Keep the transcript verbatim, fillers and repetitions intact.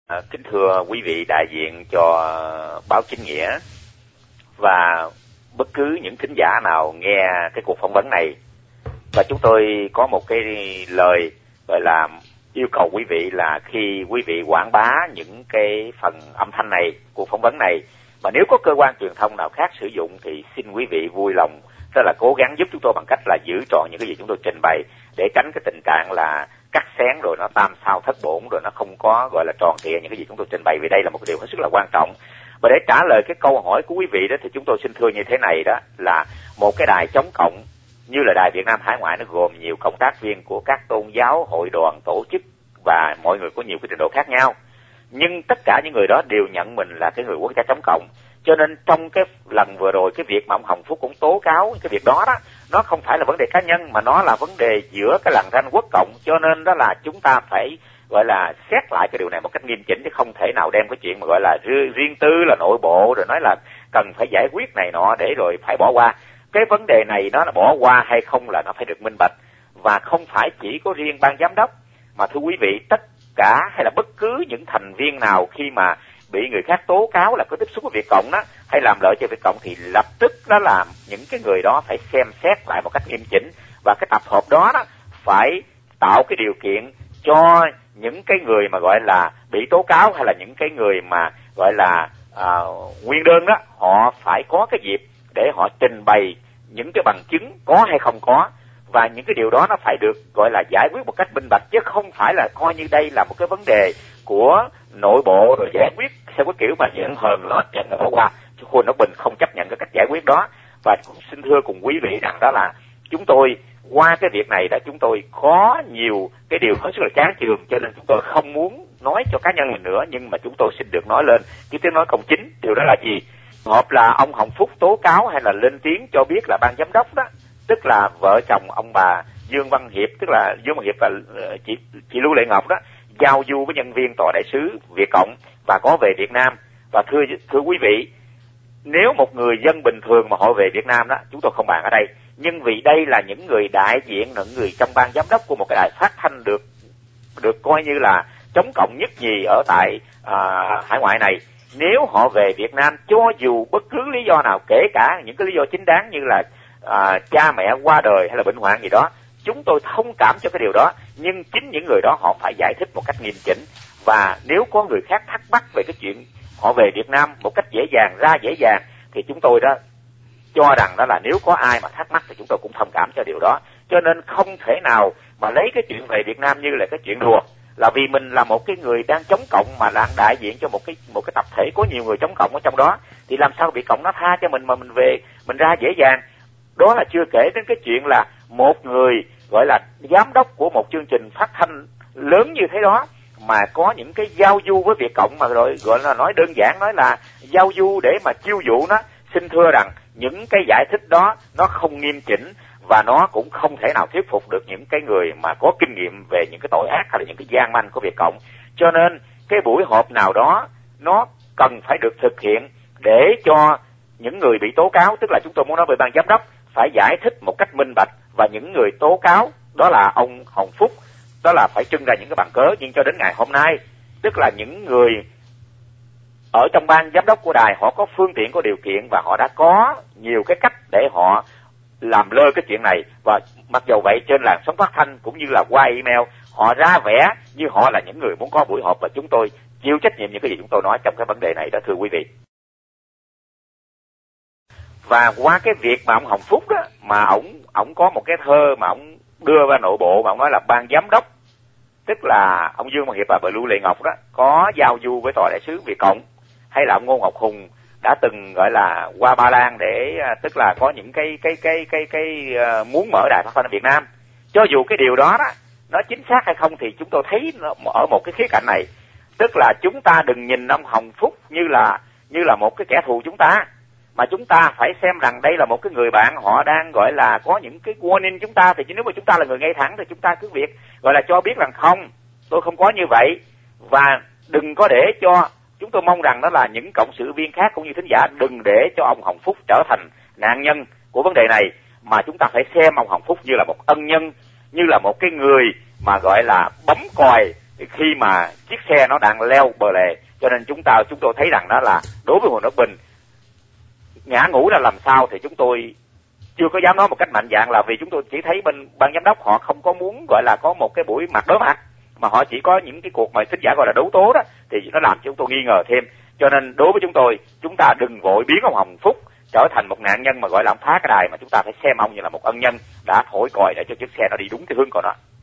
À, kính thưa quý vị đại diện cho báo Chính Nghĩa và bất cứ những thính giả nào nghe cái cuộc phỏng vấn này, và chúng tôi có một cái lời gọi là yêu cầu quý vị là khi quý vị quảng bá những cái phần âm thanh này, cuộc phỏng vấn này, mà nếu có cơ quan truyền thông nào khác sử dụng thì xin quý vị vui lòng rất là cố gắng giúp chúng tôi bằng cách là giữ trọn những cái gì chúng tôi trình bày, để tránh cái tình trạng là cắt xén rồi nó tam sao thất bổn, rồi nó không có gọi là tròn trịa những cái gì chúng tôi trình bày. Vì đây là một điều hết sức là quan trọng. Và để trả lời cái câu hỏi của quý vị đó thì chúng tôi xin thưa như thế này, đó là một cái đài chống cộng như là Đài Việt Nam Hải Ngoại, nó gồm nhiều cộng tác viên của các tôn giáo, hội đoàn, tổ chức và mọi người có nhiều cái trình độ khác nhau, nhưng tất cả những người đó đều nhận mình là cái người quốc gia chống cộng. Cho nên trong cái lần vừa rồi, cái việc mà ông Hồng Phúc cũng tố cáo cái việc đó đó, nó không phải là vấn đề cá nhân mà nó là vấn đề giữa cái lằn ranh quốc cộng. Cho nên đó là chúng ta phải gọi là xét lại cái điều này một cách nghiêm chỉnh, chứ không thể nào đem cái chuyện mà gọi là riêng tư, là nội bộ, rồi nói là cần phải giải quyết này nọ để rồi phải bỏ qua. Cái vấn đề này nó là bỏ qua hay không là nó phải được minh bạch, và không phải chỉ có riêng ban giám đốc, mà thưa quý vị, tất cả hay là bất cứ những thành viên nào khi mà bị người khác tố cáo là có tiếp xúc với Việt Cộng đó, hay làm lợi cho Việt Cộng, thì lập tức đó là những cái người đó phải xem xét lại một cách nghiêm chỉnh, và cái tập hợp đó đó phải tạo cái điều kiện cho những cái người mà gọi là bị tố cáo, hay là những cái người mà gọi là à, nguyên đơn đó, họ phải có cái dịp để họ trình bày những cái bằng chứng có hay không có, và những cái điều đó nó phải được gọi là giải quyết một cách minh bạch, chứ không phải là coi như đây là một cái vấn đề của nội bộ rồi giải quyết theo cái kiểu mà giận hờn lót nhận bỏ qua. Chứ Khuôn Nó Bình không chấp nhận cái cách giải quyết đó. Và cũng xin thưa cùng quý vị rằng đó là chúng tôi qua cái việc này đã chúng tôi có nhiều cái điều hết sức là chán chường, cho nên chúng tôi không muốn nói cho cá nhân mình nữa, nhưng mà chúng tôi xin được nói lên cái tiếng nói công chính. Điều đó là gì? Một là ông Hồng Phúc tố cáo hay là lên tiếng cho biết là ban giám đốc đó, tức là vợ chồng ông bà Dương Văn Hiệp, tức là Dương Văn Hiệp và chị, chị Lưu Lệ Ngọc đó, giao du với nhân viên tòa đại sứ Việt Cộng và có về Việt Nam. Và thưa thưa quý vị, nếu một người dân bình thường mà họ về Việt Nam đó, chúng tôi không bàn ở đây, nhưng vì đây là những người đại diện, những người trong ban giám đốc của một cái đài phát thanh được được coi như là chống cộng nhất nhì ở tại à, hải ngoại này, nếu họ về Việt Nam cho dù bất cứ lý do nào, kể cả những cái lý do chính đáng như là à, cha mẹ qua đời hay là bệnh hoạn gì đó, chúng tôi thông cảm cho cái điều đó, nhưng chính những người đó họ phải giải thích một cách nghiêm chỉnh. Và nếu có người khác thắc mắc về cái chuyện họ về Việt Nam một cách dễ dàng, ra dễ dàng, thì chúng tôi đó cho rằng đó là nếu có ai mà thắc mắc thì chúng tôi cũng thông cảm cho điều đó. Cho nên không thể nào mà lấy cái chuyện về Việt Nam như là cái chuyện đùa, là vì mình là một cái người đang chống cộng mà đang đại diện cho một cái một cái tập thể có nhiều người chống cộng ở trong đó, thì làm sao bị cộng nó tha cho mình mà mình về mình ra dễ dàng. Đó là chưa kể đến cái chuyện là một người gọi là giám đốc của một chương trình phát thanh lớn như thế đó mà có những cái giao du với Việt Cộng, mà rồi gọi là nói đơn giản nói là giao du để mà chiêu dụ nó. Xin thưa rằng những cái giải thích đó nó không nghiêm chỉnh, và nó cũng không thể nào thuyết phục được những cái người mà có kinh nghiệm về những cái tội ác hay là những cái gian manh của Việt Cộng. Cho nên cái buổi họp nào đó nó cần phải được thực hiện để cho những người bị tố cáo, tức là chúng tôi muốn nói về ban giám đốc, phải giải thích một cách minh bạch, và những người tố cáo đó là ông Hồng Phúc đó là phải trưng ra những cái bằng cớ. Nhưng cho đến ngày hôm nay, tức là những người ở trong ban giám đốc của đài họ có phương tiện, có điều kiện, và họ đã có nhiều cái cách để họ làm lơ cái chuyện này. Và mặc dù vậy, trên làn sóng phát thanh cũng như là qua email, họ ra vẻ như họ là những người muốn có buổi họp, và chúng tôi chịu trách nhiệm những cái gì chúng tôi nói trong cái vấn đề này đó, thưa quý vị. Và qua cái việc mà ông Hồng Phúc đó, mà ổng ổng có một cái thơ mà ổng đưa ra nội bộ, mà ổng nói là ban giám đốc, tức là ông Dương Văn Hiệp và bà Lưu Lệ Ngọc đó có giao du với tòa đại sứ Việt Cộng, hay là ông Ngô Ngọc Hùng đã từng gọi là qua Ba Lan để tức là có những cái cái cái cái cái uh, muốn mở đài phát thanh ở Việt Nam. Cho dù cái điều đó đó nó chính xác hay không thì chúng tôi thấy nó ở một cái khía cạnh này, tức là chúng ta đừng nhìn ông Hồng Phúc như là như là một cái kẻ thù chúng ta, mà chúng ta phải xem rằng đây là một cái người bạn, họ đang gọi là có những cái warning chúng ta. Thì nếu mà chúng ta là người ngay thẳng thì chúng ta cứ việc gọi là cho biết rằng không, tôi không có như vậy, và đừng có để cho, chúng tôi mong rằng đó là những cộng sự viên khác cũng như thính giả đừng để cho ông Hồng Phúc trở thành nạn nhân của vấn đề này, mà chúng ta phải xem ông Hồng Phúc như là một ân nhân, như là một cái người mà gọi là bấm còi khi mà chiếc xe nó đang leo bờ lề. Cho nên chúng ta chúng tôi thấy rằng đó là đối với Hồ Nước Bình, ngã ngũ là làm sao thì chúng tôi chưa có dám nói một cách mạnh dạn, là vì chúng tôi chỉ thấy bên ban giám đốc họ không có muốn gọi là có một cái buổi mặt đối mặt, mà họ chỉ có những cái cuộc mà thính giả gọi là đấu tố đó, thì nó làm cho chúng tôi nghi ngờ thêm. Cho nên đối với chúng tôi, chúng ta đừng vội biến ông Hồng Phúc trở thành một nạn nhân mà gọi là ông phá cái đài, mà chúng ta phải xem ông như là một ân nhân đã thổi còi để cho chiếc xe nó đi đúng cái hướng của nó.